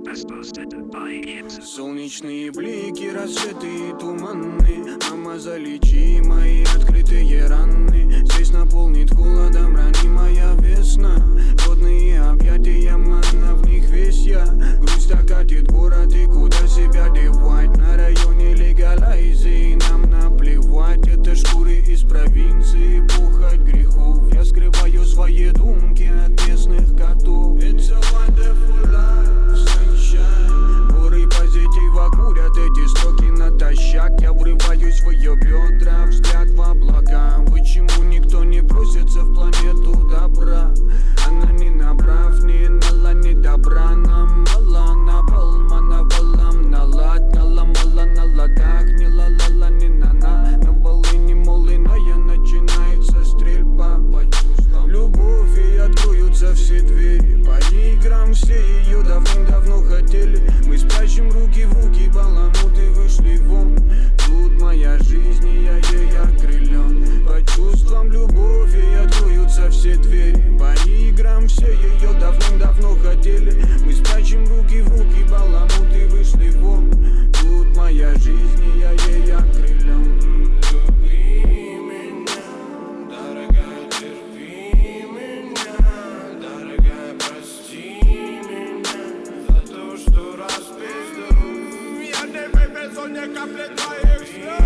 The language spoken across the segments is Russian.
Солнечные блики, рассветы и туманы. Мама, залечи мои открытые раны. Здесь наполнит холодом ранимая весна. Водные объятия, манна, в них весь я. Грусть окатит город, и куда себя девать? На районе легалайзи, нам наплевать. Это шкуры из провинции, пухать грехов. Я скрываю свои думки от местных котов. It's a wonderful life, sunshine. Горы позитива курят эти строки натощак. Я врываюсь в ее бедра, взгляд в облака. Почему никто не просится в планету добра? Она не направ, не нала, не добра. Нам мало, напалма, навалам, налад, наломала на ладах. Не ла-ла-ла, не на-на. На волыне молыная начинается стрельба. Почувствовал любовь, и откроются все двери. По играм все ее давным-давно хотели. Мы спрячем руки в руки, баламуты вышли вон. Тут моя жизнь, и я ей окрылен. По чувствам любовь, и откроются все двери. По играм все ее давным-давно хотели. Мы спрячем руки в руки, баламуты вышли вон. Тут моя жизнь, и я ей окрылен. Люби меня, дорогая, терпи меня, дорогая, прости меня за то, что распиздил. Я не вывезу ни капли твоих слез.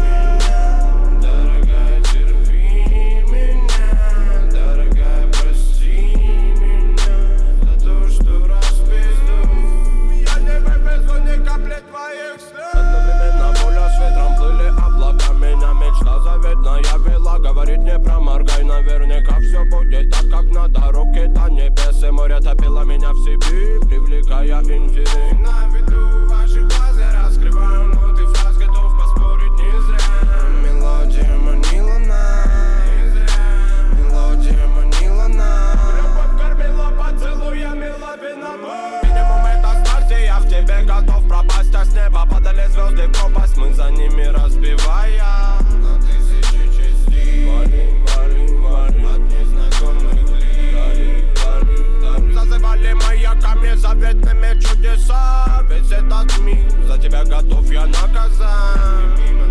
Дорогая, терпи меня, дорогая, прости меня за то, что распиздил. Я не вывезу ни капли твоих слез. Одновременно поля с ветром плыли облака. Меня мечта заветная вела. Говорит, не проморгай, наверняка все будет так, как надо. Руки до небес, и море топило меня в себе, привлекая интерес. На виду ваших глаз я раскрываю ноты фраз, готов поспорить не зря. Мелодия манила нас, не зря. Мелодия манила нас. Любовь кормила поцелуями, лавиной. Минимум это старт, и я в тебе готов пропасть. А с неба падали звезды в пропасть, мы за ними разбивая на тысячи частей. Валим, валим, валим от незнакомых лиц. Зазывали маяками заветными чудеса. Весь этот мир за тебя готов я наказать.